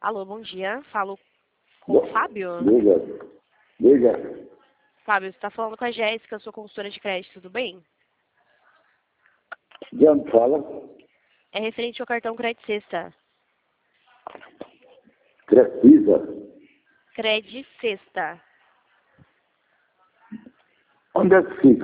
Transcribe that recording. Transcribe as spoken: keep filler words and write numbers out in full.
Alô, bom dia. Falo com o Fábio. Diga. Diga. Fábio, você está falando com a Jéssica, eu sou consultora de crédito, tudo bem? De onde fala? É referente ao cartão Crédito Sexta. Precisa. Crédito Sexta. Onde é que fica?